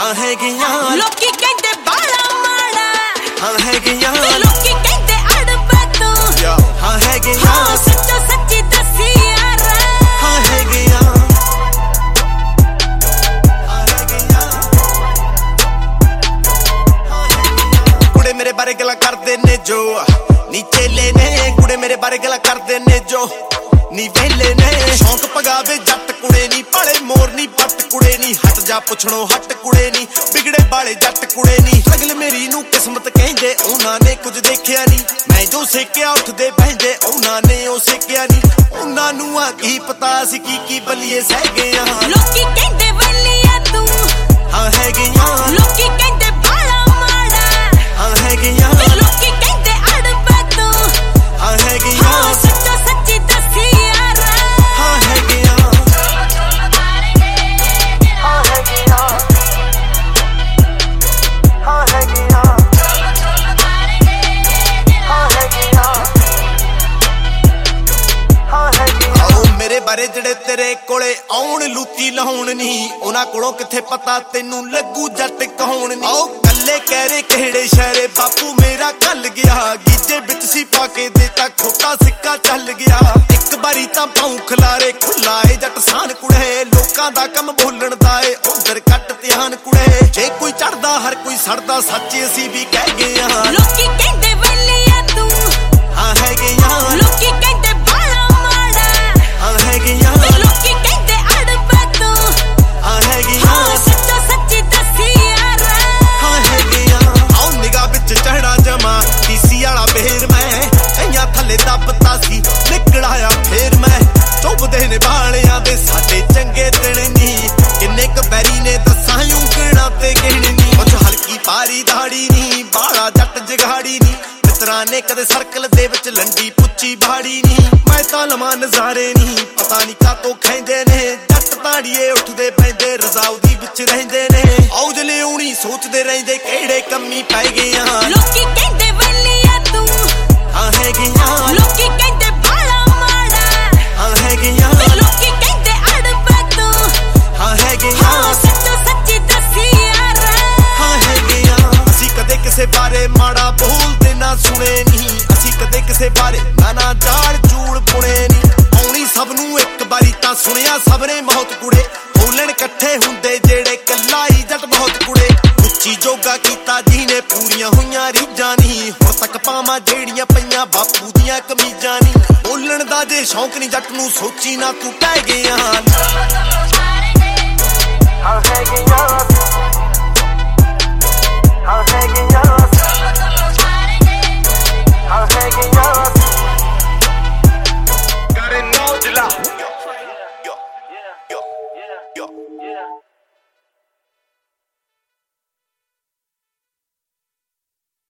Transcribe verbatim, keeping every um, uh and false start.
ਹਾਂ ਹੈਗੀਆਂ ਲੋਕੀ ਕਹਿੰਦੇ ਬਾਲਾ ਮਾੜਾ ਹਾਂ ਹੈਗੀਆਂ ਲੋਕੀ ਕਹਿੰਦੇ ਅੜਬਾ ਤੂੰ ਹਾਂ ਹੈਗੀਆਂ ਹਾਂ ਸੱਚੋ ਸੱਚੀ ਦੱਸੀ ਯਾਰ ਹਾਂ ਹੈਗੀਆਂ ਹਾਂ ਹੈਗੀਆਂ ਕੁੜੇ ਮੇਰੇ ਬਾਰੇ ਗੱਲਾਂ ਕਰਦੇ ਨੇ ਜੋ ਨੀਚੇ ਲੈ ਨੇ ਕੁੜੇ ਮੇਰੇ ਬਾਰੇ ਗੱਲਾਂ ਕਰਦੇ ਨੇ ਜੋ ਨੀ ਵੇਲੇ ਨੇ ਸ਼ੌਂਕ ਪਗਾਵੇ ਜੱਟ ਕੁੜੇ ਨੀ ਪਾਲੇ ਮੋਰ ਨੀ ਪੱਟ ਕੁੜੇ ਨੀ ਹਟ ਜਾ ਪੁੱਛਣੋ ਹਟ ਕੁੜੇ ਨੀ ਵਿਗੜੇ ਵਾਲੇ ਜੱਟ ਕੁੜੇ ਨੀ ਅਗਲ ਮੇਰੀ ਨੂੰ ਕਿਸਮਤ ਕਹਿੰਦੇ ਉਹਨਾਂ ਨੇ ਕੁਝ ਦੇਖਿਆ ਨੀ ਮੈਂ ਜੋ ਸਿੱਕਿਆ ਉੱਠਦੇ ਬਹਿੰਦੇ ਉਹਨਾਂ ਨੇ ਉਹ ਸਿੱਕਿਆ ਨੀ ਉਹਨਾਂ ਨੂੰ ਆ ਕੀ ਪਤਾ ਸੀ ਕੀ ਕੀ ਬਲੀਏ ਸਹਿ ਗਏ ਆ ਲੋਕੀ ਕਹਿੰਦੇ ਵਲੀਆ ਤੂੰ ਹਾਂ ਹੈਗੀਆਂ ਲੋਕੀ ਕਹਿੰਦੇ ਬਾਲਾ ਮਾੜਾ ਹਾਂ ਹੈਗੀਆਂ ਲੋਕੀ ਕਹਿੰਦੇ ਅੜਬਾ ਤੂੰ ਹਾਂ ਹੈਗੀਆਂ ਹਾਂ ਸੱਚੋ ਸੱਚੀ ਦੱਸੀ ਯਾਰ ਹਾਂ ਹੈਗੀਆਂ ਹਾਂ ਹੈਗੀਆਂ ਹਾਂ ਹੈਗੀਆਂ ਹਾਂ ਹੈਗੀਆਂ ਹਾਂ ਹੈਗੀਆਂ ਆਓ ਮੇਰੇ ਬਾਰੇ ਜਿਹੜੇ ਤੇਰੇ ਕੋਲੇ ਆਉਣ ਲੂਤੀ ਲਾਉਣ ਨਹੀਂ ਉਹਨਾਂ ਕੋਲੋਂ ਕਿੱਥੇ ਪਤਾ ਤੈਨੂੰ ਲੱਗੂ ਜੱਟ ਕਹਾਉਣ ਨਹੀਂ ਆਓ ਕੱਲੇ ਕਹਿ ਰੇ ਕਿਹੜੇ ਸ਼ਹਿਰੇ ਬਾਪੂ ਮੇਰਾ ਕੱਲ ਗਿਆ ਗੀਜੇ ਵਿੱਚ ਸੀ ਪਾ ਕੇ ਦੇਤਾ ਖੋਟਾ ਸਿੱਕਾ ਚੱਲ ਗਿਆ ਇੱਕ ਵਾਰੀ ਤਾਂ ਪਾਉ ਖਲਾਰੇ ਖੁੱਲਾ ਏ ਜੱਟ ਸਾਨ ਕੁੜੇ ਲੋਕਾਂ ਦਾ ਕੰਮ ਬੋਲਣ ਦਾ ਏ ਉਧਰ ਕੱਟ ਧਿਆਨ ਕੁੜੇ ਜੇ ਕੋਈ ਚੜਦਾ ਹਰ ਕੋਈ ਸੜਦਾ ਸੱਚ ਅਸੀਂ ਵੀ ਕਹਿ ਗਏ ਆ ਲੋਕੀ ਕਹਿੰਦੇ ਵਲੀਆ ਤੂੰ ਹਾਂ ਹੈਗੀਆਂ ਲੋਕੀ ਕਹਿੰਦੇ ਬਾਲਾ ਮਾੜਾ ਹਾਂ ਹੈਗੀਆਂ ਲੋਕੀ ਕਹਿੰਦੇ ਅੜਬਾ ਤੂੰ ਹਾਂ ਹੈਗੀਆਂ ਹਾਂ ਸੱਚੋ ਸੱਚੀ ਦੱਸੀ ਯਾਰ ਹਾਂ ਹੈਗੀਆਂ ਆਉ ਨਿਗਾਹ ਵਿੱਚ ਚੜਾ ਜਮਾ ਡੀਸੀ ਵਾਲਾ ਬੇਰ ਮੈਂ ਕਈਆਂ ਥੱਲੇ ਦੱਬਤਾ ਸੀ ਨਿਕਲ ਆਇਆ ਫੇਰ ਮੈਂ ਚੁੱਭਦੇ ਨੇ ਬਾਲਿਆਂ ਦੇ ਸਾਡੇ ਚੰਗੇ ਦਿਨ ਨਹੀਂ ਕਿੰਨੇ ਕ ਬੈਰੀ ਨੇ ਦੱਸਾਂ ਉਂਗਲਾਂ ਤੇ ਗਿਣਨੀ ਕੁਛ ਹਲਕੀ ਪਾਰੀ ਦਾੜੀ ਨਹੀਂ ਬਾਲਾ ਜੱਟ ਜਗਾੜੀ ਨਹੀਂ ਮਿੱਤਰਾਂ ਨੇ ਕਦੇ ਸਰਕਲ ਦੇ ਵਿੱਚ ਲੰਡੀ ਪੁੱਛੀ ਬਾੜੀ ਨਹੀਂ ਮੈਂ ਤਾਂ ਲਵਾਂ ਨਜ਼ਾਰੇ ਨਹੀਂ ਪਤਾ ਨਹੀਂ ਕਾਤੋਂ ਖੈਂਦੇ ਨੇ ਜੱਟ ਤਾੜੀਏ ਉੱਠਦੇ ਪੈਂਦੇ ਰਜ਼ਾਉਦੀ ਵਿੱਚ ਰਹਿੰਦੇ ਨੇ ਔਜ ਲਿਉਣੀ ਸੋਚਦੇ ਰਹਿੰਦੇ ਕਿਹੜੇ ਕੰਮੀ ਪੈ ਗਏ ਆ ਲੋਕੀ ਕਹਿੰਦੇ ਵਲੀਆ ਤੂੰ ਹਾਂ ਹੈਗੀਆਂ ਲੋਕੀ ਕਹਿੰਦੇ ਬਾਲਾ ਮਾੜਾ ਹਾਂ ਹੈਗੀਆਂ ਲੋਕੀ ਕਹਿੰਦੇ ਅੜਬਾ ਤੂੰ ਹਾਂ ਹੈਗੀਆਂ ਹਾਂ ਸੱਚੋ ਸੱਚੀ ਦੱਸੀ ਯਾਰ ਹਾਂ ਹੈਗੀਆਂ ਅਸੀਂ ਕਦੇ ਕਿਸੇ ਬਾਰੇ ਮਾੜਾ ਬੋਲਦੇ ਨਾ ਸੁਣੇ ਨਹੀਂ ਅਸੀਂ ਕਦੇ ਕਿਸੇ ਬਾਰੇ ਨਾ ਨਾ ਜਾਣ ਜੂੜ ਪੁਣੇ ਨਹੀਂ ਆਉਣੀ ਸਭ ਨੂੰ ਇੱਕ ਵਾਰੀ ਤਾਂ ਸੁਣਿਆ ਸਭ ਨੇ ਬਹੁਤ ਕੁੜੇ ਬੋਲਣ ਇਕੱਠੇ ਹੁੰਦੇ ਜਿਹੜੇ ਕੱਲਾ ਹੀ ਜੱਟ ਬਹੁਤ ਕੁੜੇ ਉੱਚੀ ਜੋਗਾ ਕੀਤਾ ਜਿਹਨੇ ਪੂਰੀਆਂ ਹੋਈਆਂ ਰੀਝਾਂ ਨਹੀਂ ਹੁਣ ਤੱਕ ਪਾਵਾਂ ਜਿਹੜੀਆਂ ਪਈਆਂ ਬਾਪੂ ਦੀਆਂ ਕਮੀਜ਼ਾਂ ਨਹੀਂ ਬੋਲਣ ਦਾ ਜੇ ਸ਼ੌਂਕ ਨਹੀਂ ਜੱਟ ਨੂੰ ਸੋਚੀ ਨਾ ਤੂੰ ਪੈ ਗਿਆ ਹਾਂ ਹੈਗੀਆਂ ਹਾਂ ਹੈਗੀਆਂ